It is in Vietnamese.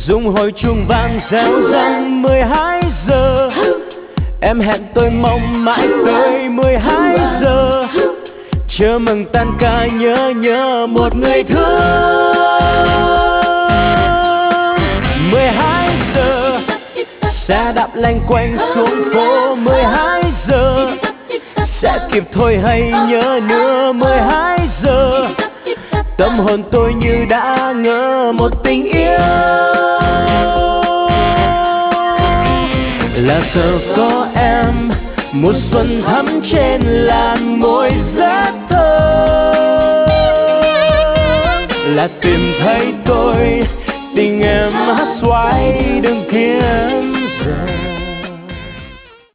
Rung hồi chuông vang reo răng 12 giờ. Em hẹn tôi mong mãi tới 12 giờ. Chờ mừng tan ca nhớ một người thương. 12 giờ xe đạp lanh quanh xuống phố. 12 giờ sẽ kịp thôi hay nhớ nữa. 12 giờ tâm hồn tôi như đã ngỡ một tình yêu. Là giờ có em mùa xuân thắm trên làn môi rất thơ. Là tìm thấy tôi tình em hát xoáy đừng kiếm giờ.